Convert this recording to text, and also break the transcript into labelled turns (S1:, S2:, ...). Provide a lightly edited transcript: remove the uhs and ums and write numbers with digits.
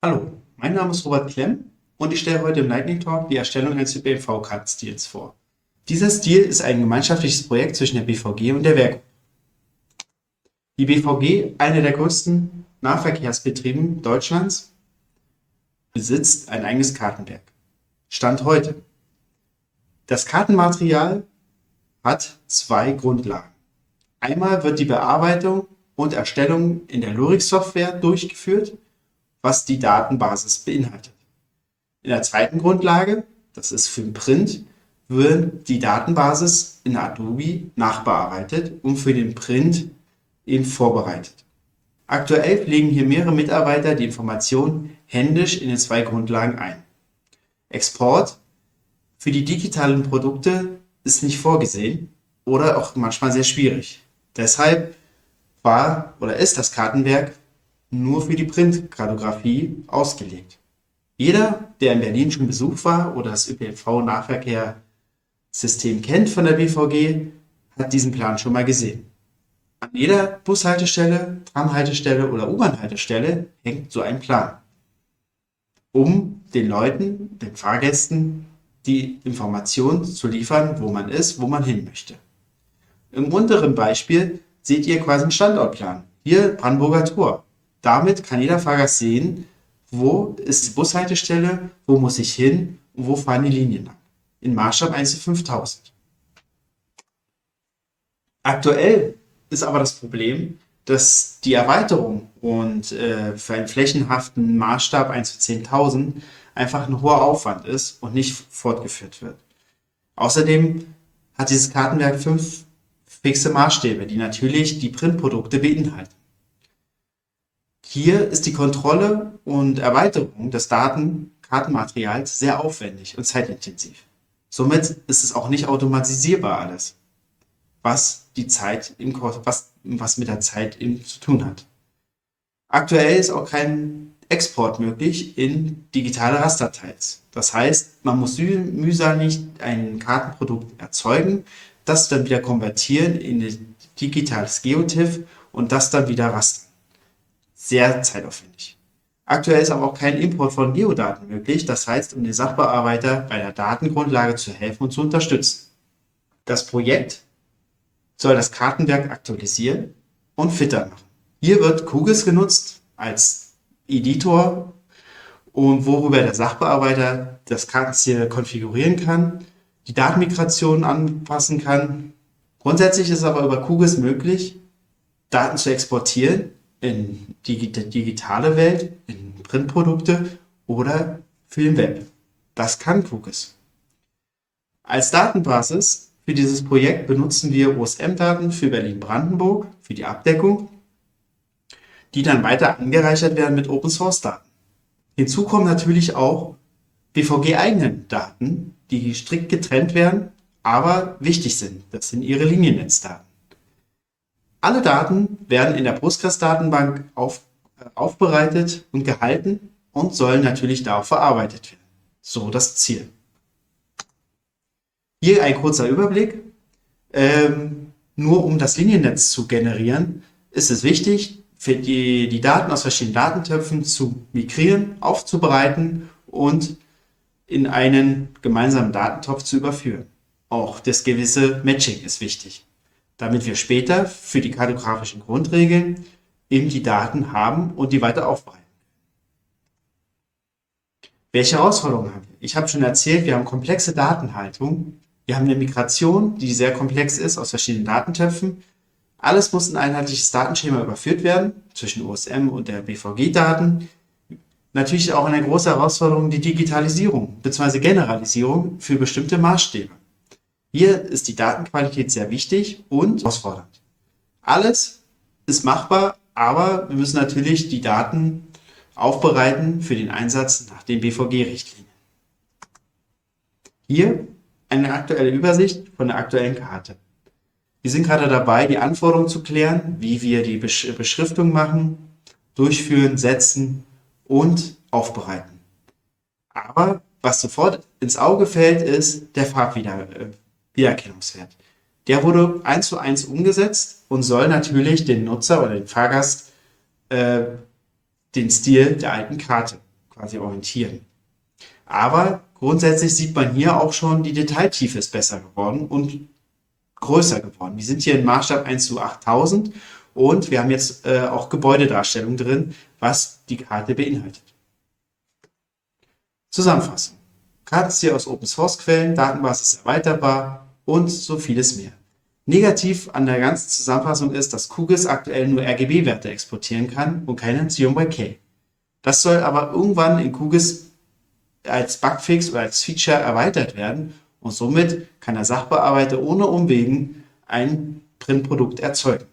S1: Hallo, mein Name ist Robert Klemm und ich stelle heute im Lightning Talk die Erstellung eines ÖPNV-Kartenstils vor. Dieser Stil ist ein gemeinschaftliches Projekt zwischen der BVG und der Werk. Die BVG, einer der größten Nahverkehrsbetriebe Deutschlands, besitzt ein eigenes Kartenwerk. Stand heute. Das Kartenmaterial hat zwei Grundlagen. Einmal wird die Bearbeitung und Erstellung in der Lurix-Software durchgeführt, was die Datenbasis beinhaltet. In der zweiten Grundlage, das ist für den Print, wird die Datenbasis in Adobe nachbearbeitet und für den Print eben vorbereitet. Aktuell pflegen hier mehrere Mitarbeiter die Informationen händisch in den zwei Grundlagen ein. Export für die digitalen Produkte ist nicht vorgesehen oder auch manchmal sehr schwierig. Deshalb war oder ist das Kartenwerk nur für die Printkartografie ausgelegt. Jeder, der in Berlin schon Besuch war oder das ÖPNV-Nahverkehrssystem kennt von der BVG, hat diesen Plan schon mal gesehen. An jeder Bushaltestelle, Tramhaltestelle oder U-Bahn-Haltestelle hängt so ein Plan, um den Leuten, den Fahrgästen, die Informationen zu liefern, wo man ist, wo man hin möchte. Im unteren Beispiel seht ihr quasi einen Standortplan. Hier Brandenburger Tor. Damit kann jeder Fahrgast sehen, wo ist die Bushaltestelle, wo muss ich hin und wo fahren die Linien lang. In Maßstab 1:5000. Aktuell ist aber das Problem, dass die Erweiterung und für einen flächenhaften Maßstab 1:10.000 einfach ein hoher Aufwand ist und nicht fortgeführt wird. Außerdem hat dieses Kartenwerk 5 fixe Maßstäbe, die natürlich die Printprodukte beinhalten. Hier ist die Kontrolle und Erweiterung des Kartenmaterials sehr aufwendig und zeitintensiv. Somit ist es auch nicht automatisierbar alles, was mit der Zeit eben zu tun hat. Aktuell ist auch kein Export möglich in digitale Rasterteils. Das heißt, man muss mühselig ein Kartenprodukt erzeugen, das dann wieder konvertieren in ein digitales Geotiff und das dann wieder rastern. Sehr zeitaufwendig. Aktuell ist aber auch kein Import von Geodaten möglich, das heißt, um den Sachbearbeiter bei der Datengrundlage zu helfen und zu unterstützen. Das Projekt soll das Kartenwerk aktualisieren und fitter machen. Hier wird QGIS genutzt als Editor und worüber der Sachbearbeiter das Kartenziel konfigurieren kann, die Datenmigration anpassen kann. Grundsätzlich ist es aber über QGIS möglich, Daten zu exportieren in die digitale Welt, in Printprodukte oder für den Web. Das kann QGIS. Als Datenbasis für dieses Projekt benutzen wir OSM-Daten für Berlin-Brandenburg, für die Abdeckung, die dann weiter angereichert werden mit Open-Source-Daten. Hinzu kommen natürlich auch BVG-eigene Daten, die strikt getrennt werden, aber wichtig sind. Das sind ihre Liniennetzdaten. Alle Daten werden in der Postgres-Datenbank aufbereitet und gehalten und sollen natürlich da auch verarbeitet werden. So das Ziel. Hier ein kurzer Überblick. Nur um das Liniennetz zu generieren, ist es wichtig, für die Daten aus verschiedenen Datentöpfen zu migrieren, aufzubereiten und in einen gemeinsamen Datentopf zu überführen. Auch das gewisse Matching ist wichtig, damit wir später für die kartografischen Grundregeln eben die Daten haben und die weiter aufbereiten. Welche Herausforderungen haben wir? Ich habe schon erzählt, wir haben komplexe Datenhaltung. Wir haben eine Migration, die sehr komplex ist, aus verschiedenen Datentöpfen. Alles muss in ein einheitliches Datenschema überführt werden, zwischen OSM und der BVG-Daten. Natürlich auch eine große Herausforderung die Digitalisierung bzw. Generalisierung für bestimmte Maßstäbe. Hier ist die Datenqualität sehr wichtig und herausfordernd. Alles ist machbar, aber wir müssen natürlich die Daten aufbereiten für den Einsatz nach den BVG-Richtlinien. Hier eine aktuelle Übersicht von der aktuellen Karte. Wir sind gerade dabei, die Anforderungen zu klären, wie wir die Beschriftung machen, durchführen, setzen und aufbereiten. Aber was sofort ins Auge fällt, ist der Farbwiedererkennungswert. Der wurde 1:1 umgesetzt und soll natürlich den Nutzer oder den Fahrgast den Stil der alten Karte quasi orientieren. Aber grundsätzlich sieht man hier auch schon, die Detailtiefe ist besser geworden und größer geworden. Wir sind hier im Maßstab 1:8000 und wir haben jetzt auch Gebäudedarstellung drin, was die Karte beinhaltet. Zusammenfassung. Kartenstil aus Open Source Quellen, Datenbasis erweiterbar und so vieles mehr. Negativ an der ganzen Zusammenfassung ist, dass QGIS aktuell nur RGB-Werte exportieren kann und keine CMYK. Das soll aber irgendwann in QGIS als Bugfix oder als Feature erweitert werden und somit kann der Sachbearbeiter ohne Umwegen ein Printprodukt erzeugen.